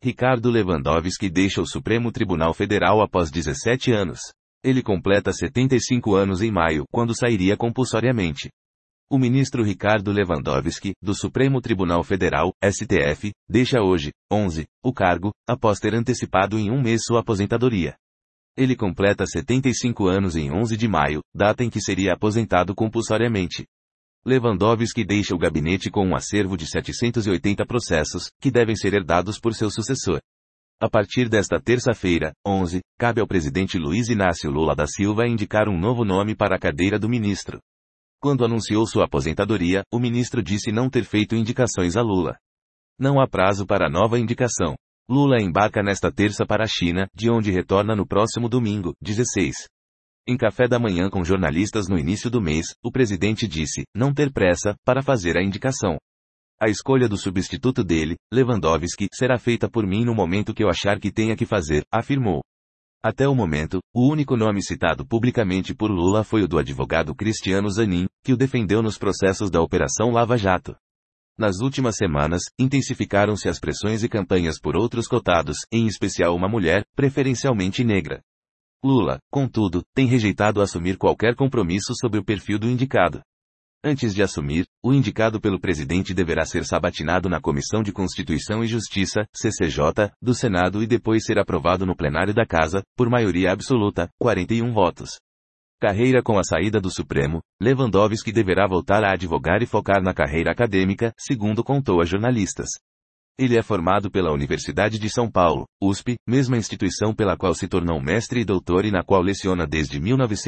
Ricardo Lewandowski deixa o Supremo Tribunal Federal após 17 anos. Ele completa 75 anos em maio, quando sairia compulsoriamente. O ministro Ricardo Lewandowski, do Supremo Tribunal Federal, STF, deixa hoje, 11, o cargo, após ter antecipado em um mês sua aposentadoria. Ele completa 75 anos em 11 de maio, data em que seria aposentado compulsoriamente. Lewandowski deixa o gabinete com um acervo de 780 processos, que devem ser herdados por seu sucessor. A partir desta terça-feira, 11, cabe ao presidente Luiz Inácio Lula da Silva indicar um novo nome para a cadeira do ministro. Quando anunciou sua aposentadoria, o ministro disse não ter feito indicações a Lula. Não há prazo para nova indicação. Lula embarca nesta terça para a China, de onde retorna no próximo domingo, 16. Em café da manhã com jornalistas no início do mês, o presidente disse não ter pressa para fazer a indicação. A escolha do substituto dele, Lewandowski, será feita por mim no momento que eu achar que tenha que fazer, afirmou. Até o momento, o único nome citado publicamente por Lula foi o do advogado Cristiano Zanin, que o defendeu nos processos da Operação Lava Jato. Nas últimas semanas, intensificaram-se as pressões e campanhas por outros cotados, em especial uma mulher, preferencialmente negra. Lula, contudo, tem rejeitado assumir qualquer compromisso sobre o perfil do indicado. Antes de assumir, o indicado pelo presidente deverá ser sabatinado na Comissão de Constituição e Justiça, CCJ, do Senado e depois ser aprovado no plenário da Casa, por maioria absoluta, 41 votos. Carreira com a saída do Supremo, Lewandowski deverá voltar a advogar e focar na carreira acadêmica, segundo contou a jornalistas. Ele é formado pela Universidade de São Paulo, USP, mesma instituição pela qual se tornou mestre e doutor e na qual leciona desde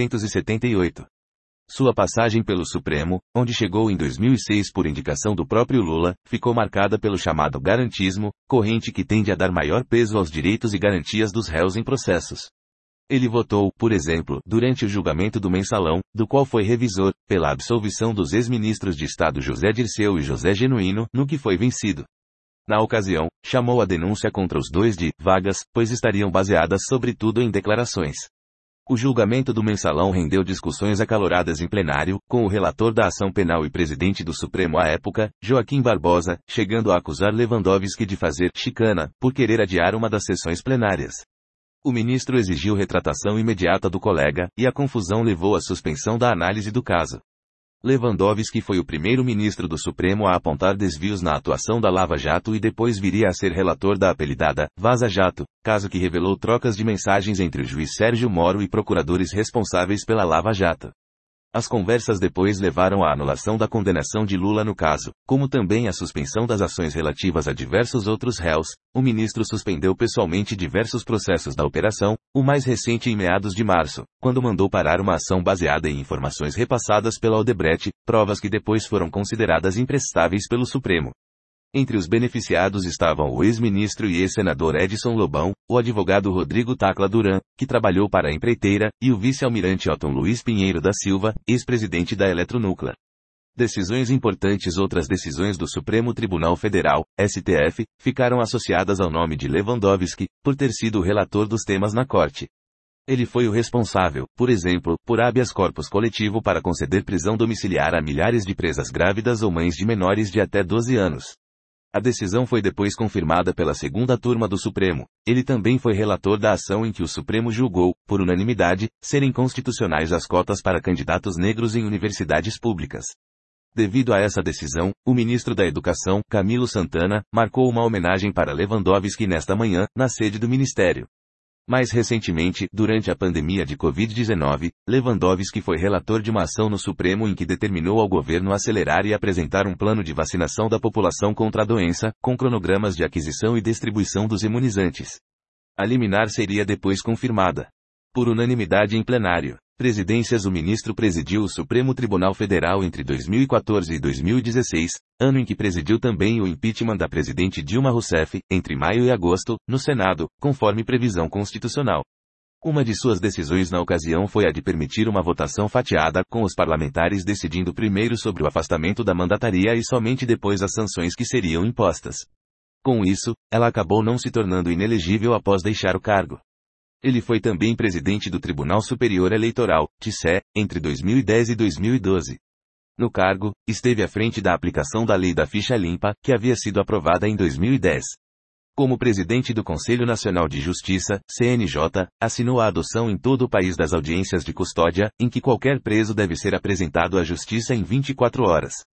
1978. Sua passagem pelo Supremo, onde chegou em 2006 por indicação do próprio Lula, ficou marcada pelo chamado garantismo, corrente que tende a dar maior peso aos direitos e garantias dos réus em processos. Ele votou, por exemplo, durante o julgamento do Mensalão, do qual foi revisor, pela absolvição dos ex-ministros de Estado José Dirceu e José Genuíno, no que foi vencido. Na ocasião, chamou a denúncia contra os dois de vagas, pois estariam baseadas sobretudo em declarações. O julgamento do Mensalão rendeu discussões acaloradas em plenário, com o relator da ação penal e presidente do Supremo à época, Joaquim Barbosa, chegando a acusar Lewandowski de fazer chicana, por querer adiar uma das sessões plenárias. O ministro exigiu retratação imediata do colega, e a confusão levou à suspensão da análise do caso. Lewandowski foi o primeiro ministro do Supremo a apontar desvios na atuação da Lava Jato e depois viria a ser relator da apelidada Vaza Jato, caso que revelou trocas de mensagens entre o juiz Sérgio Moro e procuradores responsáveis pela Lava Jato. As conversas depois levaram à anulação da condenação de Lula no caso, como também à suspensão das ações relativas a diversos outros réus. O ministro suspendeu pessoalmente diversos processos da operação, o mais recente em meados de março, quando mandou parar uma ação baseada em informações repassadas pela Odebrecht, provas que depois foram consideradas imprestáveis pelo Supremo. Entre os beneficiados estavam o ex-ministro e ex-senador Edson Lobão, o advogado Rodrigo Tacla Duran, que trabalhou para a empreiteira, e o vice-almirante Otton Luiz Pinheiro da Silva, ex-presidente da Eletronúclea. Decisões importantes. Outras decisões do Supremo Tribunal Federal, STF, ficaram associadas ao nome de Lewandowski, por ter sido o relator dos temas na corte. Ele foi o responsável, por exemplo, por habeas corpus coletivo para conceder prisão domiciliar a milhares de presas grávidas ou mães de menores de até 12 anos. A decisão foi depois confirmada pela segunda turma do Supremo. Ele também foi relator da ação em que o Supremo julgou, por unanimidade, serem constitucionais as cotas para candidatos negros em universidades públicas. Devido a essa decisão, o ministro da Educação, Camilo Santana, marcou uma homenagem para Lewandowski nesta manhã, na sede do ministério. Mais recentemente, durante a pandemia de Covid-19, Lewandowski foi relator de uma ação no Supremo em que determinou ao governo acelerar e apresentar um plano de vacinação da população contra a doença, com cronogramas de aquisição e distribuição dos imunizantes. A liminar seria depois confirmada. Por unanimidade em plenário. Presidências. O ministro presidiu o Supremo Tribunal Federal entre 2014 e 2016, ano em que presidiu também o impeachment da presidente Dilma Rousseff, entre maio e agosto, no Senado, conforme previsão constitucional. Uma de suas decisões na ocasião foi a de permitir uma votação fatiada, com os parlamentares decidindo primeiro sobre o afastamento da mandataria e somente depois as sanções que seriam impostas. Com isso, ela acabou não se tornando inelegível após deixar o cargo. Ele foi também presidente do Tribunal Superior Eleitoral, TSE, entre 2010 e 2012. No cargo, esteve à frente da aplicação da lei da ficha limpa, que havia sido aprovada em 2010. Como presidente do Conselho Nacional de Justiça, CNJ, assinou a adoção em todo o país das audiências de custódia, em que qualquer preso deve ser apresentado à justiça em 24 horas.